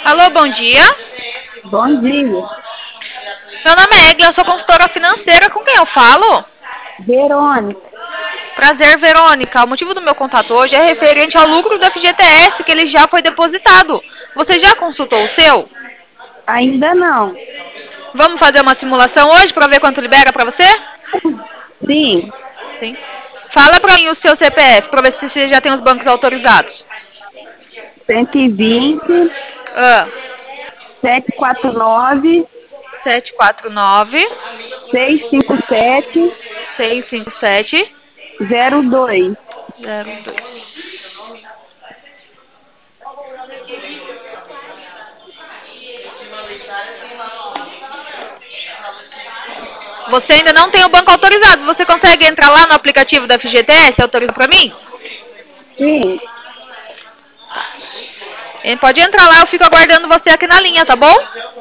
Alô, bom dia. Bom dia, Meu nome é Egla, eu sou consultora financeira. Com quem eu falo? Verônica. Prazer, Verônica. O motivo do meu contato hoje é referente ao lucro do FGTS, que ele já foi depositado. Você já consultou o seu? Ainda não. Vamos fazer uma simulação hoje para ver quanto libera para você? Sim, Sim. Fala para mim o seu CPF, para ver se você já tem os bancos autorizados. 120, Ah, 749, 749 657, 657 02. 02. Você ainda não tem o banco autorizado. Você consegue entrar lá no aplicativo da FGTS? Autoriza para mim? Sim, Pode entrar lá, eu fico aguardando você aqui na linha, tá bom?